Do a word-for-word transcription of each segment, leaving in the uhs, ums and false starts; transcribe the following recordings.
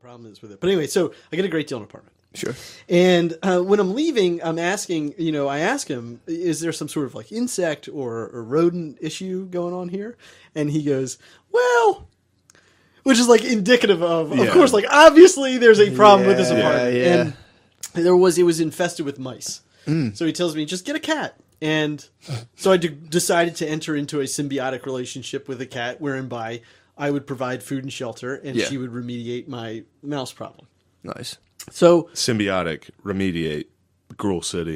problem is with it. But anyway, so I get a great deal on an apartment. Sure. And uh, when I'm leaving, I'm asking, you know, I ask him, is there some sort of like insect or, or rodent issue going on here? And he goes, well, which is like indicative of, Yeah. of course, like obviously there's a problem with this Yeah, apartment. yeah. And there was, it was infested with mice. Mm. So he tells me, just get a cat. And so I d- decided to enter into a symbiotic relationship with a cat whereby I would provide food and shelter and Yeah. she would remediate my mouse problem. Nice. So Symbiotic, remediate, Gruel City.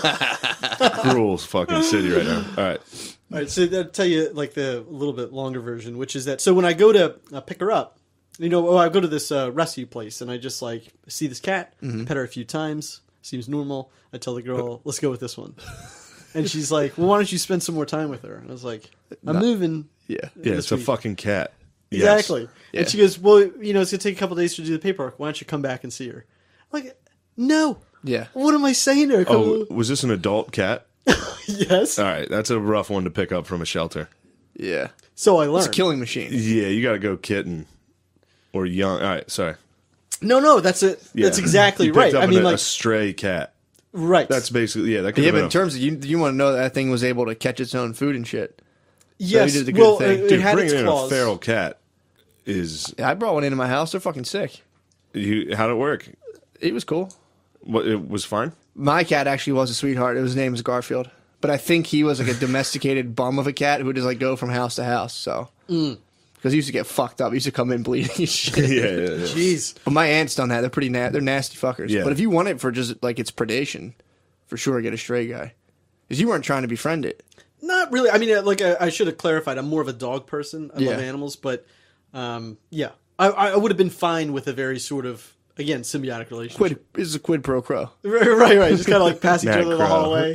Gruel's fucking city right now. All right. All right, so I'll tell you like the little bit longer version, which is that so when I go to uh, pick her up, you know, oh, I go to this uh, rescue place and I just like see this cat, Mm-hmm. pet her a few times, seems normal. I tell the girl, let's go with this one. And she's like, well, why don't you spend some more time with her? And I was like, I'm Not- moving. Yeah. Yeah, this it's a week. fucking cat. Yes. Exactly. Yeah. And she goes, well, you know, it's going to take a couple days to do the paperwork. Why don't you come back and see her? I'm like, no. Yeah. What am I saying to her? Oh, was this an adult cat? Yes. All right, that's a rough one to pick up from a shelter. Yeah. So I It's learned. a killing machine. Yeah, you got to go kitten or young. All right, sorry. No, no, that's it. Yeah. That's exactly You picked right. up I mean, a, like, a stray cat. right. That's basically yeah. That could Yeah, have but been in a- terms of you, you want to know that, that thing was able to catch its own food and shit. yes. you did the good well, thing. it, it dude, had its bringing in a claws. feral cat is Yeah, I brought one into my house. They're fucking sick. you. How'd it work? It was cool. What it was fine. My cat actually was a sweetheart. His name was Garfield. But I think he was like a domesticated bum of a cat who would just like go from house to house. So, because he used to get fucked up. He used to come in bleeding and shit. yeah, yeah, yeah. Jeez. But my aunt's done that. They're pretty na- they're nasty fuckers. Yeah. But if you want it for just like its predation, for sure get a stray guy. Because you weren't trying to befriend it. Not really. I mean, uh, like I, I should have clarified. I'm more of a dog person. I Yeah. love animals, but um, yeah, I, I would have been fine with a very sort of again symbiotic relationship. Quid, this is a quid pro quo. Right, right, right. Just kind of like pass each Mad other in the crow. hallway.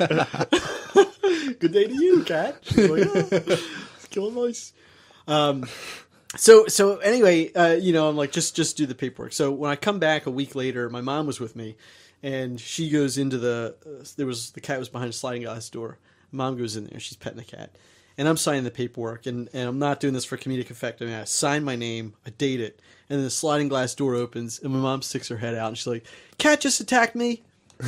Good day to you, cat. She's like, oh, killing mice. Um, so so anyway, uh, you know, I'm like, just just do the paperwork. So when I come back a week later, my mom was with me, and she goes into the uh, there was the cat was behind a sliding glass door. Mom goes in there, she's petting the cat, and I'm signing the paperwork, and, and I'm not doing this for comedic effect. I mean, I sign my name, I date it, and then the sliding glass door opens, and my mom sticks her head out, and she's like, "Cat just attacked me."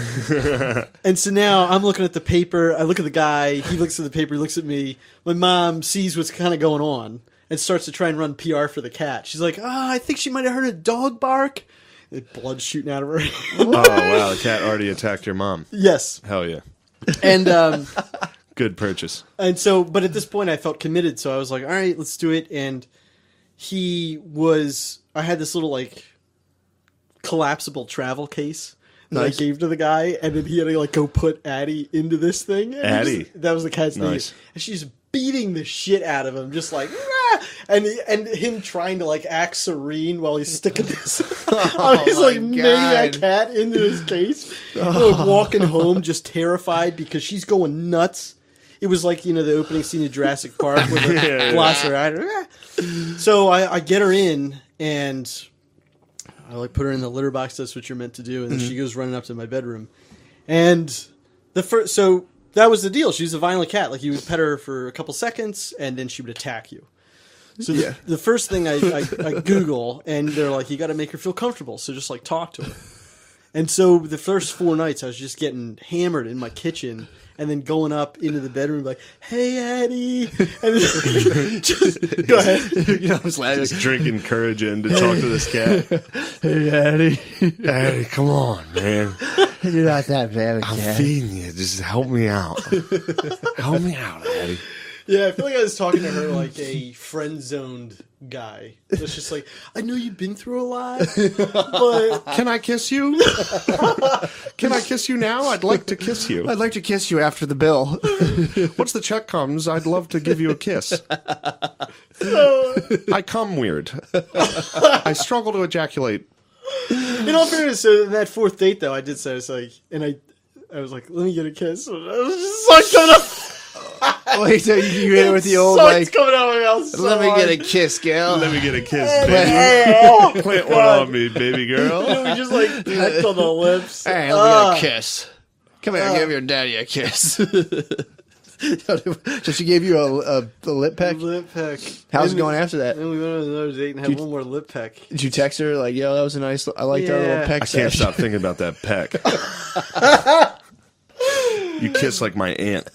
And so now I'm looking at the paper. I look at the guy. He looks at the paper. He looks at me. My mom sees what's kind of going on and starts to try and run P R for the cat. She's like, "Oh, I think she might have heard a dog bark." And blood shooting out of her. Oh wow, the cat already attacked your mom. Yes, Hell yeah, and um, good purchase. and so, but at this point, I felt committed. So I was like, "All right, let's do it." And he was. I had this little like collapsible travel case that Nice. I gave to the guy, and then he had to like go put Addie into this thing. And he Addie. just- that was the cat's Nice. name, and she's beating the shit out of him, just like, "Rah!" and he, and him trying to like act serene while he's sticking this on his my like maniac God. cat into his case, like, walking home just terrified because she's going nuts. It was like, you know, the opening scene of Jurassic Park with the Yeah, yeah. velociraptor. So I, I get her in, and I like put her in the litter box. That's what you're meant to do. And then she goes running up to my bedroom. And the first, so that was the deal. She was a violent cat. Like, you would pet her for a couple seconds, and then she would attack you. So the, Yeah. the first thing I, I, I Google, and they're like, you got to make her feel comfortable. So just like talk to her. And so the first four nights, I was just getting hammered in my kitchen, and then going up into the bedroom like, "Hey, Addie," and then, just go ahead. You know, I was laughing. Just drinking courage in to talk to this cat. Hey, Addie. Hey, come on, man. You're not that bad, I'm feeding you. Just help me out. Help me out, Eddie. Yeah, I feel like I was talking to her like a friend-zoned guy. It's just like, I know you've been through a lot, but Can I kiss you? Can I kiss you now? I'd like to kiss you. I'd like to kiss you after the bill. Once the check comes, I'd love to give you a kiss. I come weird. I struggle to ejaculate. in all fairness, so in that fourth date though, I did say, I was like, and I, I was like, let me get a kiss. And I was just like, coming up. Wait, so you hit it with the old, Suck's like, coming out of my mouth. So let me hard. get a kiss, gal. Let me get a kiss, baby. Oh, Plant one God. on me, baby You girl. know, we just like pecked on the lips. Hey, let me Ah. get a kiss. Come here, give your daddy a kiss. So she gave you a, a, a lip peck? Lip peck. How's And it going after that? Then we went on another date and had Did- one more lip peck. Did you text her like, yo, that was a nice, I like that Yeah. little peck I can't sesh? stop thinking about that peck. You kiss like my aunt.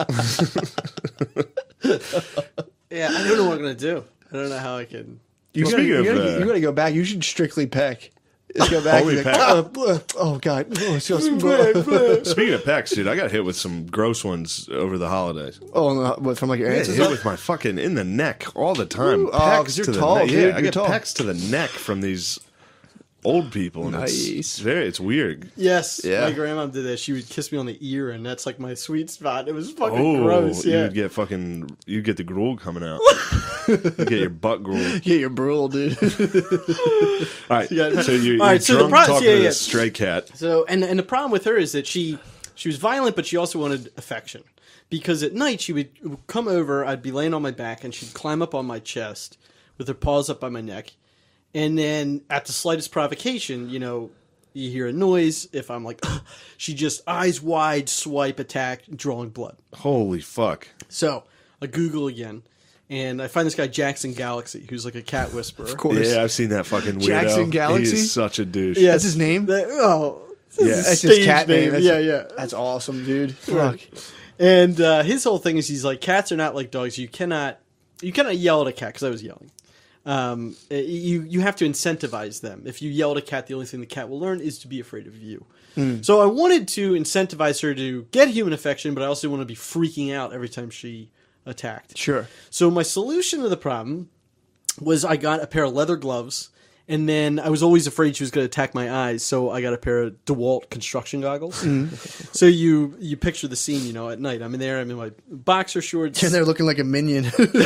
Yeah, I don't know what I'm gonna do. I don't know how I can. You gotta, Speaking you, of, gotta, uh, you gotta go back. You should strictly peck. Just go back. Only and be like, peck. "Oh, bleh. oh, God. Oh, it's just, Speaking of pecks, dude, I got hit with some gross ones over the holidays. oh, no, what, from like your I get aunts and hit stuff? with my fucking in the neck all the time. Ooh, oh, Pecks 'cause you're to the tall, neck. dude. Yeah, I You're get tall. pecks to the neck from these old people. And it's, Nice. it's very, it's weird. Yes, Yeah. my grandma did that. She would kiss me on the ear, and that's like my sweet spot. It was fucking Oh, gross. Yeah. you'd get fucking, you'd get the gruel coming out. You get your butt gruel. Yeah, you're brutal, dude. All right, Yeah. so you're, All right, you're so the drunk pro- talking yeah, to yeah. this stray cat. So, and and the problem with her is that she she was violent, but she also wanted affection. Because at night she would come over, I'd be laying on my back, and she'd climb up on my chest with her paws up by my neck, and then at the slightest provocation, you know, you hear a noise. If I'm like, she just eyes wide, swipe, attack, drawing blood. Holy fuck. So I Google again, and I find this guy Jackson Galaxy, who's like a cat whisperer. Of course. Yeah, I've seen that fucking weirdo. Jackson Galaxy? He is such a douche. Yeah, That's his name? That- oh, Yeah. That's his stage cat name. That's- yeah, yeah. That's awesome, dude. Fuck. And uh, his whole thing is he's like, cats are not like dogs. You cannot, you cannot yell at a cat because I was yelling. Um, you you have to incentivize them. If you yell at a cat, the only thing the cat will learn is to be afraid of you. So I wanted to incentivize her to get human affection, but I also want to be freaking out every time she attacked. Sure. So my solution to the problem was I got a pair of leather gloves, and then I was always afraid she was going to attack my eyes, so I got a pair of DeWalt construction goggles. So you you picture the scene, you know, at night. I'm in there, I'm in my boxer shorts. And they're looking like a minion.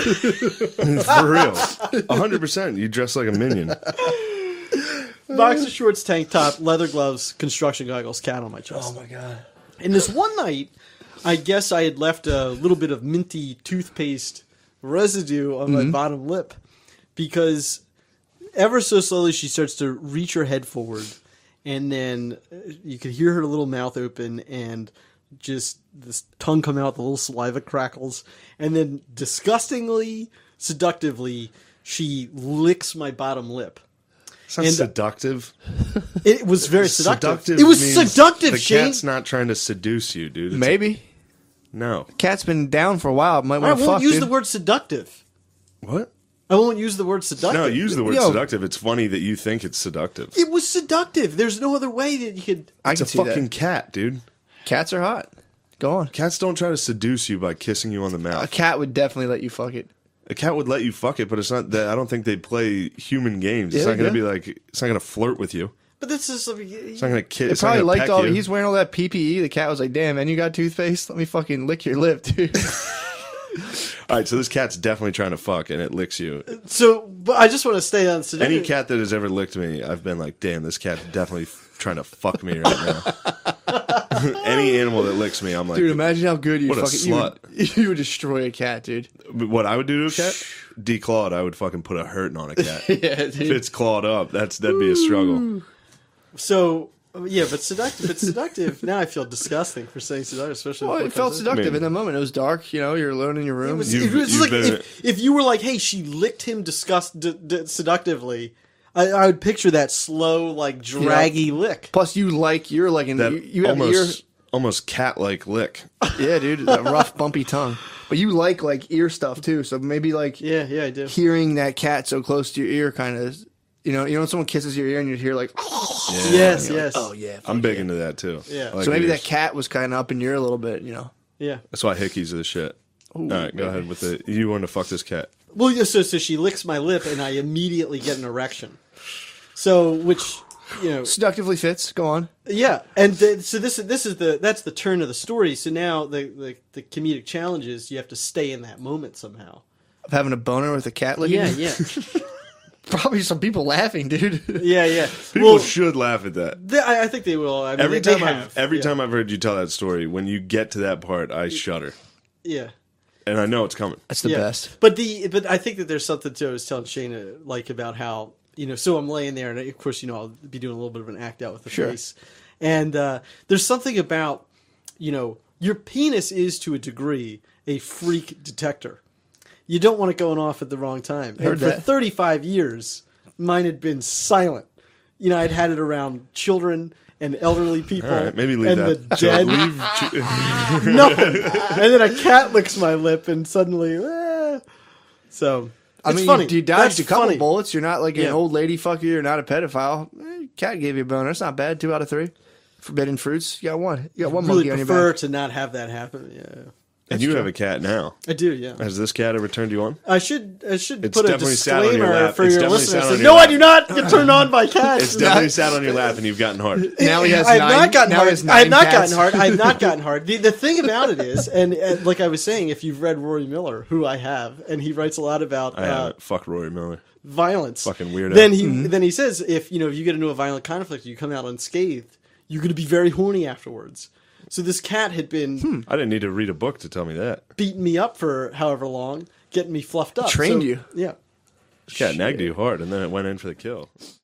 For real. one hundred percent. You dress like a minion. Boxer shorts, tank top, leather gloves, construction goggles, cat on my chest. my God. And this one night, I guess I had left a little bit of minty toothpaste residue on my bottom lip because ever so slowly she starts to reach her head forward, and then you could hear her little mouth open and just this tongue come out, the little saliva crackles, and then disgustingly, seductively, she licks my bottom lip. It's not And- seductive. It was very seductive. Seductive it was means seductive, The Shane. cat's not trying to seduce you, dude. It's- Maybe. No. Cat's been down for a while. Might I want to won't fuck, use dude. the word seductive. What? I won't use the word seductive. No, use the word Yo. seductive. It's funny that you think it's seductive. It was seductive. There's no other way that you could. I It's can a see fucking that. cat, dude. Cats are hot. Go on. Cats don't try to seduce you by kissing you on the A mouth. cat would definitely let you fuck it. A cat would let you fuck it, but it's not that. I don't think they play human games. It's Yeah, not going to yeah. be like. It's not going to flirt with you. But this is. It's not going to kiss. It It's not probably going to liked peck all. you. He's wearing all that P P E. The cat was like, "Damn, man, you got toothpaste? Let me fucking lick your lip, dude." All right, so this cat's definitely trying to fuck, and it licks you. So, but I just want to stay on seductive. Any cat that has ever licked me, I've been like, damn, this cat's definitely f- trying to fuck me right now. Any animal that licks me, I'm like, Dude, imagine how good you What a fucking you would, slut. you would destroy a cat, dude. what I would do to a cat? Declawed, I would fucking put a hurting on a cat. Yeah, If dude. it's clawed up, that's that'd be a struggle. So, yeah, but seductive. But seductive. Now I feel disgusting for saying seductive, especially. Well, before it felt comes in. seductive I mean- in the moment. It was dark. You know, you're alone in your room. It was, You've- it was you've like been if, if you were like, "Hey, she licked him disgust d- d- seductively." I, I would picture that slow, like draggy lick. Plus, you like you're like an That you, you have almost almost cat-like lick. ear. Yeah, dude, that rough, bumpy tongue. But you like like ear stuff too. So maybe like Yeah, yeah, I do. hearing that cat so close to your ear, kind of. You know, you know when someone kisses your ear and you hear like, Yes, yes. oh yeah. I'm big into that too. Yeah. I like So maybe ears. that cat was kind of up in your ear a little bit. You know. Yeah. That's why hickeys are the shit. All right, go ahead with the. You want to fuck this cat? Well, yeah, so so she licks my lip, and I immediately get an erection. So, which you know, Seductively fits. Go on. yeah, and th- so this is this is the that's the turn of the story. So now the, the the comedic challenge is you have to stay in that moment somehow. Of having a boner with a cat licking. Yeah, you? yeah, Probably some people laughing, dude. yeah, yeah. People Well, should laugh at that. they, I, I think they will. I mean, Every they, time they I've have. every yeah. time I've heard you tell that story, when you get to that part, I shudder, yeah. and I know it's coming. That's the yeah. best. But the but I think that there's something too. I was telling Shayna like about how you know. So I'm laying there, and of course you know I'll be doing a little bit of an act out with the Sure. face, and uh, there's something about you know your penis is to a degree a freak detector. You don't want it going off at the wrong time. Heard and for that. thirty-five years, mine had been silent. You know, I'd had it around children and elderly people. All right, maybe leave and that. the So dead. leave. Nothing. And then a cat licks my lip, and suddenly, eh. so I it's mean, funny. you, you dodged That's a couple funny. bullets. You're not like an Yeah. old lady fucker. You're not a pedophile. Eh, cat gave you a boner. That's not bad. Two out of three. Forbidden fruits. You got one. You got one Really monkey on your prefer back. to not have that happen. Yeah, And you have a cat now. I do. Yeah. Has this cat ever turned you on? I should I should It's put a definitely sat on your disclaimer lap. for It's your definitely listeners. sat on Saying, your no, I lap. do not get turned on by cats. It's definitely sat on your lap and you've gotten hard. Now he has I have nine. not gotten now he hard. has I have nine not cats. gotten hard. I have not gotten hard. The, the thing about it is, and, and like I was saying, if you've read Rory Miller, who I have, and he writes a lot about I uh, haven't. Fuck Rory Miller. violence. Fucking weirdo. Then he Mm-hmm. then he says, if you know if you get into a violent conflict, you come out unscathed, you're going to be very horny afterwards. So this cat had been Hmm. I didn't need to read a book to tell me that. beating me up for however long, getting me fluffed up. Trained So, you. Yeah. This cat nagged you hard and then it went in for the kill.